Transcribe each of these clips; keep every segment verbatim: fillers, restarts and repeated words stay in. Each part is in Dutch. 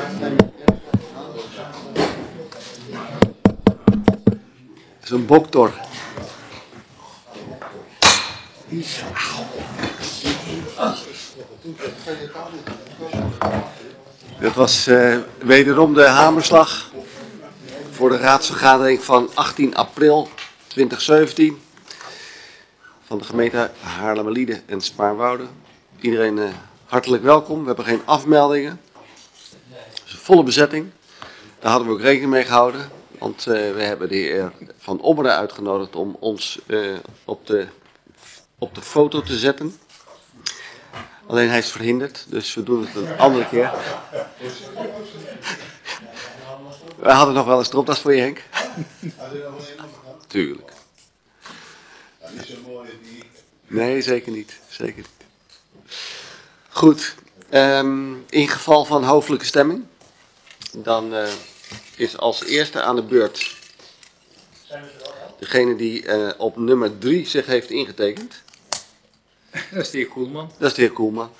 Dat is een boktor. Dit was uh, wederom de hamerslag voor de raadsvergadering van achttien april tweeduizend zeventien van de gemeente Haarlemmerliede en Spaarnwoude. Iedereen uh, hartelijk welkom. We hebben geen afmeldingen. Het is een volle bezetting. Daar hadden we ook rekening mee gehouden. Want uh, we hebben de heer Van Ommeren uitgenodigd om ons uh, op, de, op de foto te zetten. Alleen hij is verhinderd, dus we doen het een andere keer. We hadden nog wel een stropdas voor je, Henk. Tuurlijk. Nee, zeker niet. Zeker niet. Goed. Um, in geval van hoofdelijke stemming, dan uh, is als eerste aan de beurt degene die uh, op nummer drie zich heeft ingetekend. Dat is de heer Koelman. Dat is de heer Koelman.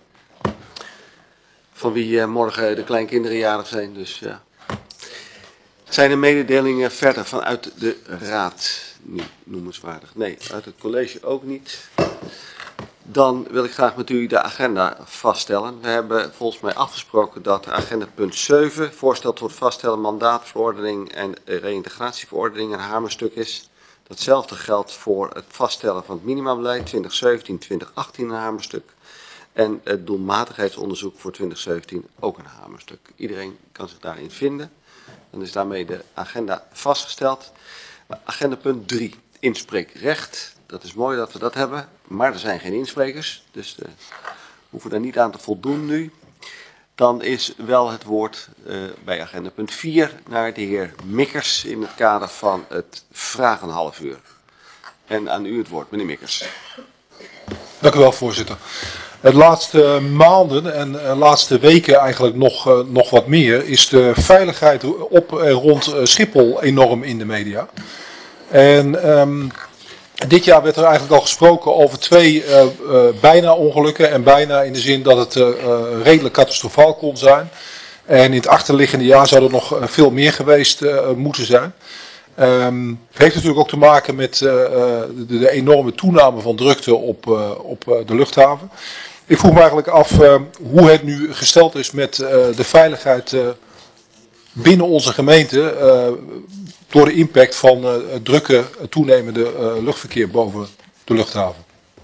Van wie uh, morgen de kleinkinderen jarig zijn, dus ja. Zijn er mededelingen verder vanuit de raad? Niet noemenswaardig. Nee, uit het college ook niet. Dan wil ik graag met u de agenda vaststellen. We hebben volgens mij afgesproken dat de agenda punt zeven, voorstel tot vaststellen mandaatverordening en reïntegratieverordening, een hamerstuk is. Datzelfde geldt voor het vaststellen van het minimabeleid twintig zeventien twintig achttien, een hamerstuk. En het doelmatigheidsonderzoek voor twintig zeventien ook een hamerstuk. Iedereen kan zich daarin vinden. Dan is daarmee de agenda vastgesteld. Agenda punt drie, inspreekrecht. Dat is mooi dat we dat hebben, maar er zijn geen insprekers. Dus we hoeven daar niet aan te voldoen nu. Dan is wel het woord uh, bij agenda punt vier naar de heer Mikkers in het kader van het vragen half uur. En aan u het woord, meneer Mikkers. Dank u wel, voorzitter. De laatste maanden en de laatste weken eigenlijk nog, uh, nog wat meer is de veiligheid op en rond uh, Schiphol enorm in de media. En um, dit jaar werd er eigenlijk al gesproken over twee uh, uh, bijna ongelukken en bijna in de zin dat het uh, uh, redelijk catastrofaal kon zijn. En in het achterliggende jaar zou er nog uh, veel meer geweest uh, moeten zijn. Um, het heeft natuurlijk ook te maken met uh, de, de enorme toename van drukte op, uh, op uh, de luchthaven. Ik vroeg me eigenlijk af uh, hoe het nu gesteld is met uh, de veiligheid uh, binnen onze gemeente uh, door de impact van uh, het drukke, het toenemende uh, luchtverkeer boven de luchthaven.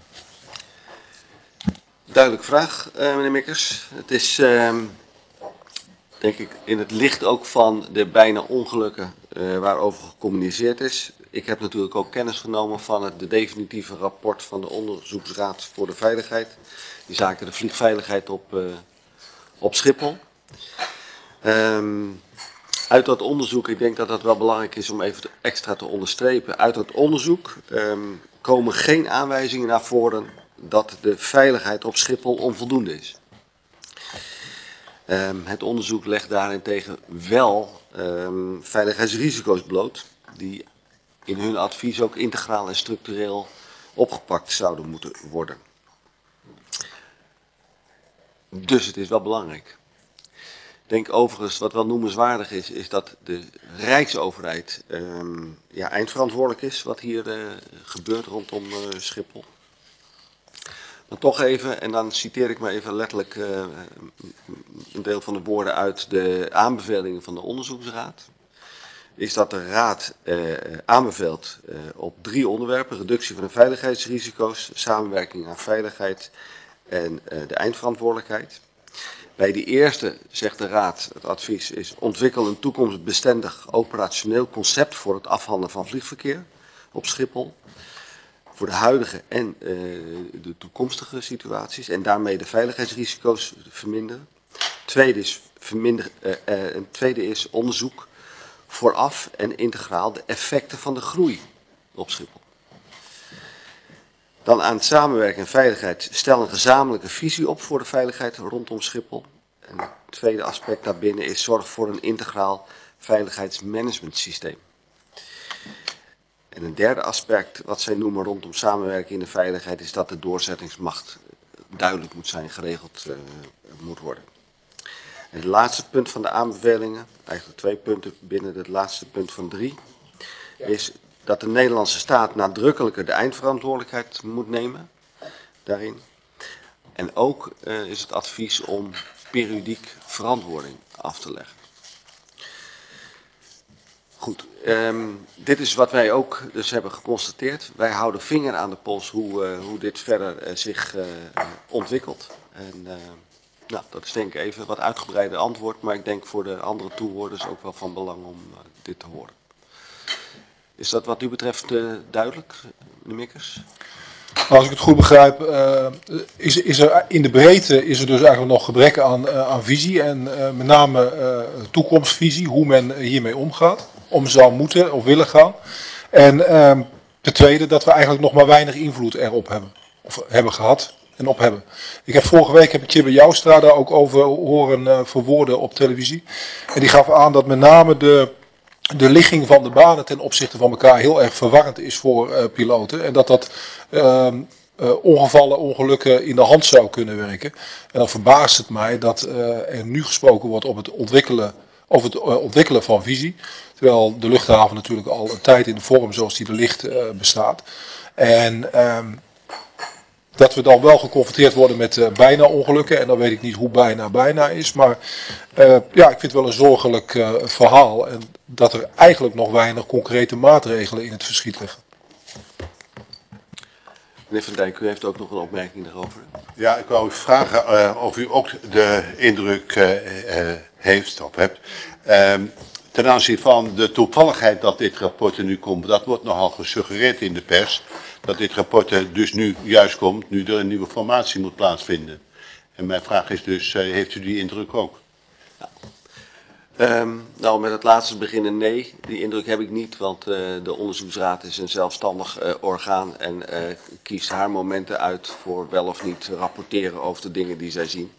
Duidelijke vraag, uh, meneer Mikkers. Het is, uh, denk ik, in het licht ook van de bijna ongelukken uh, waarover gecommuniceerd is. Ik heb natuurlijk ook kennis genomen van het de definitieve rapport van de Onderzoeksraad voor de Veiligheid. Die zaken de vliegveiligheid op, uh, op Schiphol. Um, uit dat onderzoek, ik denk dat dat wel belangrijk is om even te, extra te onderstrepen. Uit dat onderzoek um, komen geen aanwijzingen naar voren dat de veiligheid op Schiphol onvoldoende is. Um, het onderzoek legt daarentegen wel um, veiligheidsrisico's bloot, die in hun advies ook integraal en structureel opgepakt zouden moeten worden. Dus het is wel belangrijk. Ik denk overigens, wat wel noemenswaardig is, is dat de Rijksoverheid um, ja, eindverantwoordelijk is wat hier uh, gebeurt rondom uh, Schiphol. Maar toch even, en dan citeer ik maar even letterlijk uh, een deel van de woorden uit de aanbevelingen van de onderzoeksraad. Is dat de raad uh, aanbeveelt uh, op drie onderwerpen: reductie van de veiligheidsrisico's, samenwerking aan veiligheid en uh, de eindverantwoordelijkheid. Bij de eerste zegt de raad, het advies is: ontwikkel een toekomstbestendig operationeel concept voor het afhandelen van vliegverkeer op Schiphol. Voor de huidige en uh, de toekomstige situaties en daarmee de veiligheidsrisico's verminderen. Tweede is, verminder, uh, uh, een tweede is onderzoek vooraf en integraal de effecten van de groei op Schiphol. Dan aan het samenwerken en veiligheid, stel een gezamenlijke visie op voor de veiligheid rondom Schiphol. En het tweede aspect daarbinnen is zorg voor een integraal veiligheidsmanagementsysteem. En een derde aspect wat zij noemen rondom samenwerking in de veiligheid is dat de doorzettingsmacht duidelijk moet zijn, geregeld uh, moet worden. Het laatste punt van de aanbevelingen, eigenlijk twee punten binnen het laatste punt van drie, is dat de Nederlandse staat nadrukkelijker de eindverantwoordelijkheid moet nemen daarin. En ook uh, is het advies om periodiek verantwoording af te leggen. Goed, um, dit is wat wij ook dus hebben geconstateerd. Wij houden vinger aan de pols hoe, uh, hoe dit verder uh, zich uh, ontwikkelt. En uh, nou, dat is denk ik even wat uitgebreide antwoord, maar ik denk voor de andere toehoorders ook wel van belang om uh, dit te horen. Is dat wat u betreft uh, duidelijk, meneer Mikkers? Als ik het goed begrijp, uh, is, is er in de breedte is er dus eigenlijk nog gebrek aan, uh, aan visie en uh, met name uh, toekomstvisie, hoe men hiermee omgaat, om zou moeten of willen gaan. En uh, ten tweede dat we eigenlijk nog maar weinig invloed erop hebben, of hebben gehad en op hebben. Ik heb vorige week heb ik Tjibbe Joustra daar ook over horen uh, verwoorden op televisie. En die gaf aan dat met name de... de ligging van de banen ten opzichte van elkaar heel erg verwarrend is voor uh, piloten. En dat dat uh, uh, ongevallen, ongelukken in de hand zou kunnen werken. En dan verbaast het mij dat uh, er nu gesproken wordt op het ontwikkelen, over het uh, ontwikkelen van visie. Terwijl de luchthaven natuurlijk al een tijd in de vorm zoals die er ligt uh, bestaat. En uh, dat we dan wel geconfronteerd worden met uh, bijna ongelukken. En dan weet ik niet hoe bijna bijna is. Maar uh, ja, ik vind het wel een zorgelijk uh, verhaal. En dat er eigenlijk nog weinig concrete maatregelen in het verschiet liggen. Meneer Van Dijk, u heeft ook nog een opmerking daarover. Ja, ik wou u vragen uh, of u ook de indruk uh, uh, heeft of hebt. Uh, ten aanzien van de toevalligheid dat dit rapport er nu komt. Dat wordt nogal gesuggereerd in de pers. Dat dit rapport er dus nu juist komt, nu er een nieuwe formatie moet plaatsvinden. En mijn vraag is dus, uh, heeft u die indruk ook? Ja. Um, nou, met het laatste beginnen nee. Die indruk heb ik niet, want uh, de onderzoeksraad is een zelfstandig uh, orgaan en uh, kiest haar momenten uit voor wel of niet rapporteren over de dingen die zij zien.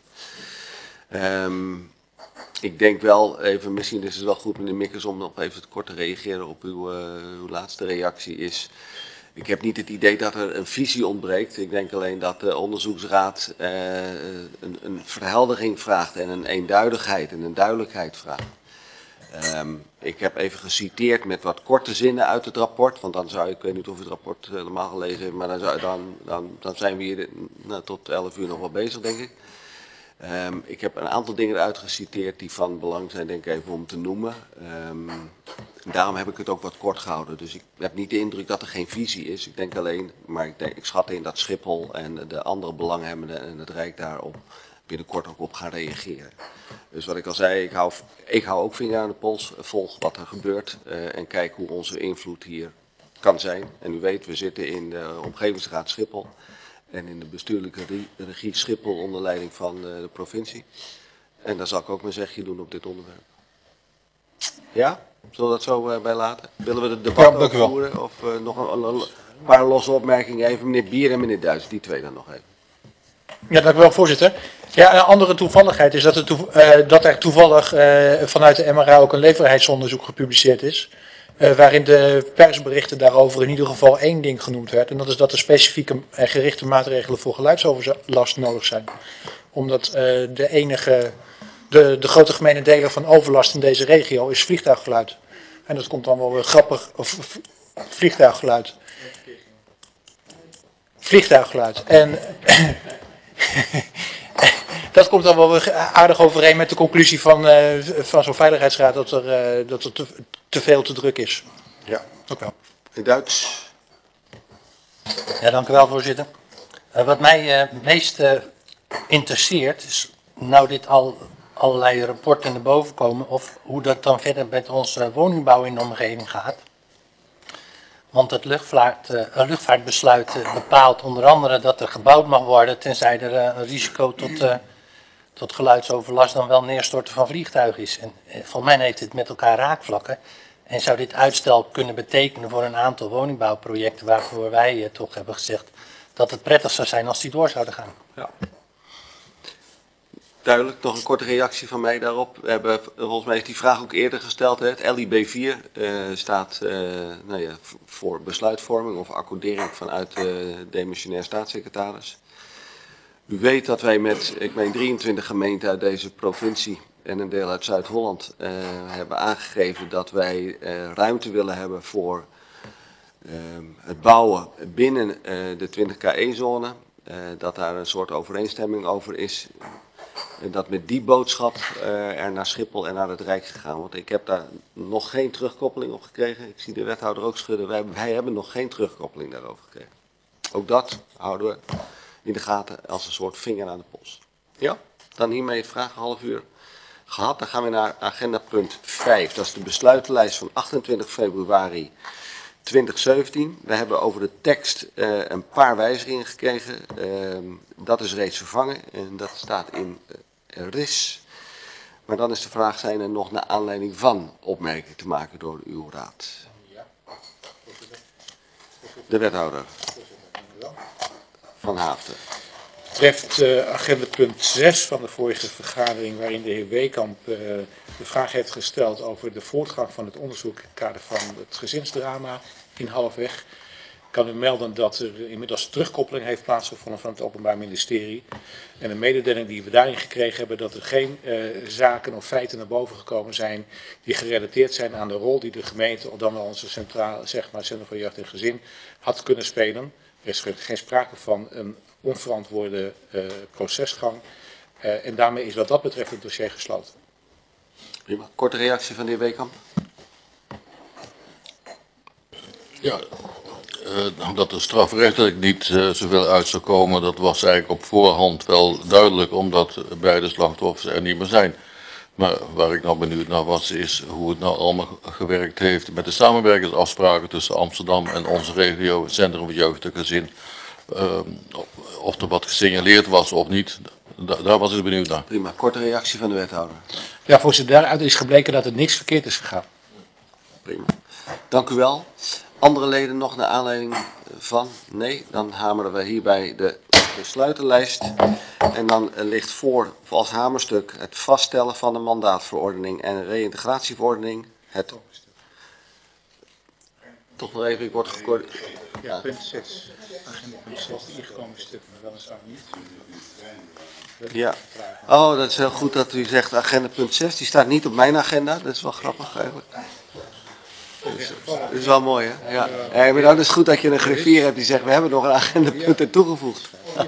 Um, ik denk wel, even, misschien is het wel goed meneer Mikkers om nog even kort te reageren op uw, uh, uw laatste reactie is... Ik heb niet het idee dat er een visie ontbreekt. Ik denk alleen dat de onderzoeksraad uh, een, een verheldering vraagt en een eenduidigheid en een duidelijkheid vraagt. Um, ik heb even geciteerd met wat korte zinnen uit het rapport, want dan zou ik, ik weet niet of u het rapport helemaal gelezen heeft, maar dan, zou, dan, dan, dan zijn we hier nou, tot elf uur nog wel bezig, denk ik. Um, ik heb een aantal dingen eruit geciteerd die van belang zijn, denk ik even om te noemen. Um, daarom heb ik het ook wat kort gehouden. Dus ik heb niet de indruk dat er geen visie is. Ik denk alleen, maar ik, denk, ik schat in dat Schiphol en de andere belanghebbenden en het Rijk daarop binnenkort ook op gaan reageren. Dus wat ik al zei, ik hou, ik hou ook vinger aan de pols, volg wat er gebeurt uh, en kijk hoe onze invloed hier kan zijn. En u weet, we zitten in de omgevingsraad Schiphol. En in de bestuurlijke regie Schiphol onder leiding van de, de provincie. En daar zal ik ook mijn zegje doen op dit onderwerp. Ja? Zullen we dat zo uh, bij laten? Willen we het debat Ja, overvoeren? Of uh, nog een, een, een paar losse opmerkingen? Even meneer Bier en meneer Duits, die twee dan nog even. Ja, dank u wel, voorzitter. Ja, een andere toevalligheid is dat er, toe, uh, dat er toevallig uh, vanuit de M R A ook een leefbaarheidsonderzoek gepubliceerd is. Uh, waarin de persberichten daarover in ieder geval één ding genoemd werd. En dat is dat er specifieke en gerichte maatregelen voor geluidsoverlast nodig zijn. Omdat uh, de enige, de, de grote gemene deler van overlast in deze regio is vliegtuiggeluid. En dat komt dan wel weer grappig, of vliegtuiggeluid. Vliegtuiggeluid. En dat komt dan wel weer aardig overeen met de conclusie van, uh, van zo'n veiligheidsraad dat er, uh, dat er te, te veel te druk is. Ja. Ook wel. In Duits. Ja, dank u wel, voorzitter. Uh, wat mij uh, meest uh, interesseert is, nou dit al allerlei rapporten naar boven komen, of hoe dat dan verder met onze woningbouw in de omgeving gaat. Want het luchtvaart, uh, luchtvaartbesluit uh, bepaalt onder andere dat er gebouwd mag worden, tenzij er uh, een risico tot, uh, tot geluidsoverlast dan wel neerstorten van vliegtuigen is. En uh, volgens mij heeft het met elkaar raakvlakken. En zou dit uitstel kunnen betekenen voor een aantal woningbouwprojecten waarvoor wij uh, toch hebben gezegd dat het prettig zou zijn als die door zouden gaan. Ja. Duidelijk, nog een korte reactie van mij daarop. We hebben volgens mij heeft die vraag ook eerder gesteld. Hè. Het L I B vier uh, staat uh, nou ja, voor besluitvorming of accordering vanuit de uh, demissionair staatssecretaris. U weet dat wij met, ik meen drieëntwintig gemeenten uit deze provincie en een deel uit Zuid-Holland uh, hebben aangegeven dat wij uh, ruimte willen hebben voor uh, het bouwen binnen uh, de twintig K E-zone. Uh, dat daar een soort overeenstemming over is. En dat met die boodschap uh, er naar Schiphol en naar het Rijk gegaan. Want ik heb daar nog geen terugkoppeling op gekregen. Ik zie de wethouder ook schudden. Wij, wij hebben nog geen terugkoppeling daarover gekregen. Ook dat houden we in de gaten als een soort vinger aan de pols. Ja, dan hiermee het vragen half uur gehad. Dan gaan we naar agenda punt vijf. Dat is de besluitenlijst van achtentwintig februari twintig zeventien. We hebben over de tekst uh, een paar wijzigingen gekregen. Uh, dat is reeds vervangen en dat staat in uh, R I S. Maar dan is de vraag, zijn er nog naar aanleiding van opmerkingen te maken door uw raad? De wethouder van Haafden. Betreft uh, agenda punt zes van de vorige vergadering, waarin de heer Weekamp uh, de vraag heeft gesteld over de voortgang van het onderzoek in het kader van het gezinsdrama in Halfweg. Ik kan u melden dat er inmiddels terugkoppeling heeft plaatsgevonden van het Openbaar Ministerie. En een mededeling die we daarin gekregen hebben, dat er geen uh, zaken of feiten naar boven gekomen zijn die gerelateerd zijn aan de rol die de gemeente, of dan wel onze centraal, zeg maar, Centrum voor Jeugd en Gezin, had kunnen spelen. Er is geen sprake van een onverantwoorde uh, procesgang. Uh, en daarmee is wat dat betreft het dossier gesloten. Prima. Korte reactie van de heer Weekamp. Ja, uh, dat er strafrechtelijk niet uh, zoveel uit zou komen, dat was eigenlijk op voorhand wel duidelijk, omdat beide slachtoffers er niet meer zijn. Maar waar ik nou benieuwd naar was, is hoe het nou allemaal gewerkt heeft met de samenwerkingsafspraken tussen Amsterdam en onze regio, het Centrum voor Jeugd en Gezin. Uh, of er wat gesignaleerd was of niet, da daar was ik benieuwd naar. Prima, korte reactie van de wethouder. Ja, voorzitter, daaruit is gebleken dat er niks verkeerd is gegaan. Prima. Dank u wel. Andere leden nog naar aanleiding van? Nee, dan hameren we hierbij de besluitenlijst. En dan ligt voor als hamerstuk het vaststellen van de mandaatverordening en reïntegratieverordening. Het... Toch nog even, ik word gekort. Ja, punt zes. Agenda punt zes, de ingekomen stukken, maar weliswaar niet. Ja. Oh, dat is heel goed dat u zegt agenda punt zes. Die staat niet op mijn agenda. Dat is wel grappig eigenlijk. Dus, dat is wel mooi, hè? Ja. Ja, maar dan is het goed dat je een griffier hebt die zegt, we hebben nog een agendapunt er toegevoegd.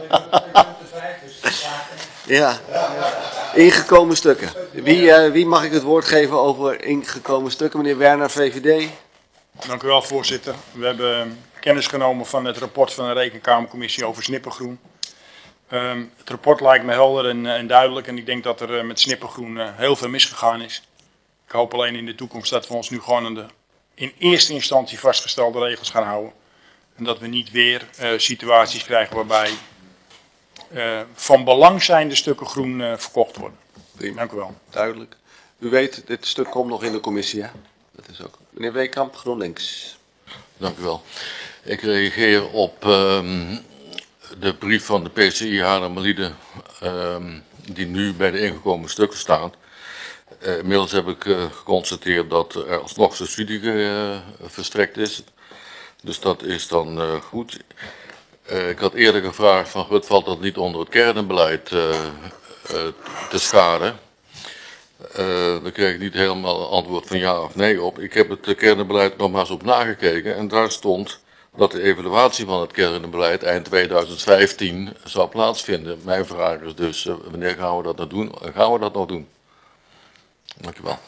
Ja. Ingekomen stukken. Wie, uh, wie mag ik het woord geven over ingekomen stukken? Meneer Werner, V V D. Dank u wel, voorzitter. We hebben kennis genomen van het rapport van de Rekenkamercommissie over snippergroen. Um, het rapport lijkt me helder en, en duidelijk en ik denk dat er uh, met snippergroen uh, heel veel misgegaan is. Ik hoop alleen in de toekomst dat we ons nu gewoon aan de in eerste instantie vastgestelde regels gaan houden. En dat we niet weer uh, situaties krijgen waarbij uh, van belang zijnde stukken groen uh, verkocht worden. Prima. Dank u wel. Duidelijk. U weet, dit stuk komt nog in de commissie, hè? Dat is ook. Meneer Weekamp, GroenLinks. Dank u wel. Ik reageer op um, de brief van de P C I Haarlemmerliede, um, die nu bij de ingekomen stukken staat. Uh, inmiddels heb ik uh, geconstateerd dat er alsnog subsidie uh, verstrekt is. Dus dat is dan uh, goed. Uh, ik had eerder gevraagd van wat valt dat niet onder het kernbeleid uh, uh, te scharen. Uh, daar kreeg ik niet helemaal een antwoord van ja of nee op. Ik heb het kernbeleid nog maar eens op nagekeken en daar stond dat de evaluatie van het kernbeleid eind tweeduizend vijftien zou plaatsvinden. Mijn vraag is dus, uh, wanneer gaan we dat nog doen? Gaan we dat nog doen? Dank u wel.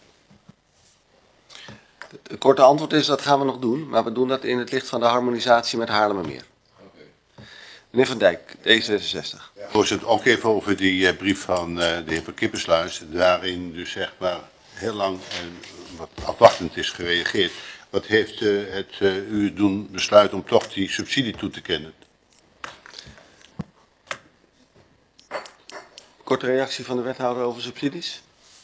Het korte antwoord is, dat gaan we nog doen, maar we doen dat in het licht van de harmonisatie met Haarlemmermeer. Okay. Meneer Van Dijk, D zesenzestig. Ja. Voorzitter, ook even over die uh, brief van uh, de heer Van Kippersluis, waarin dus zeg maar heel lang en wat afwachtend is gereageerd. Wat heeft uh, het uh, u doen besluiten om toch die subsidie toe te kennen? Korte reactie van de wethouder over subsidies.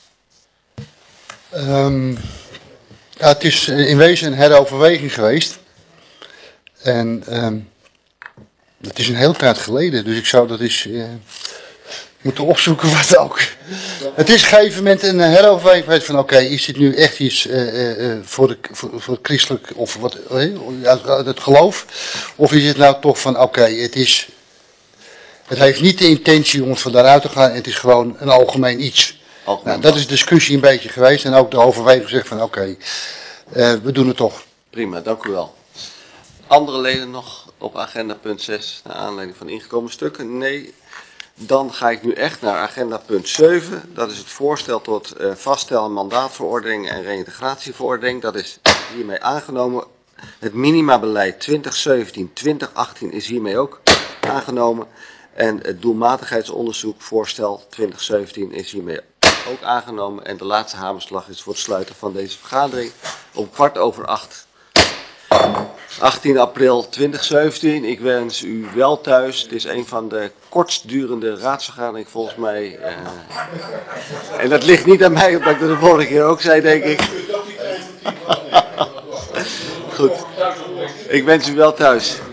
Um, ja, het is in wezen een heroverweging geweest. En um, dat is een hele tijd geleden, dus ik zou dat eens uh, moeten opzoeken wat ook. Het is op een gegeven moment een heroverweging geweest van oké, okay, is dit nu echt iets uh, uh, voor, de, voor, voor het christelijk of wat, uh, het geloof? Of is het nou toch van oké, okay, het is, het heeft niet de intentie om het van daaruit te gaan, het is gewoon een algemeen iets. algemeen Nou, dat is de discussie een beetje geweest en ook de overweging gezegd van oké, okay, uh, we doen het toch. Prima, dank u wel. Andere leden nog op agenda punt zes, naar aanleiding van ingekomen stukken? Nee. Dan ga ik nu echt naar agenda punt zeven. Dat is het voorstel tot uh, vaststellen mandaatverordening en reïntegratieverordening. Dat is hiermee aangenomen. Het minimabeleid twintig zeventien twintig achttien is hiermee ook aangenomen. En het doelmatigheidsonderzoek voorstel twintig zeventien is hiermee ook aangenomen. En de laatste hamerslag is voor het sluiten van deze vergadering om kwart over acht. achttien april twintig zeventien. Ik wens u wel thuis. Het is een van de kortstdurende raadsvergaderingen volgens mij. Uh, en dat ligt niet aan mij, omdat ik dat de vorige keer ook zei, denk ik. Goed. Ik wens u wel thuis.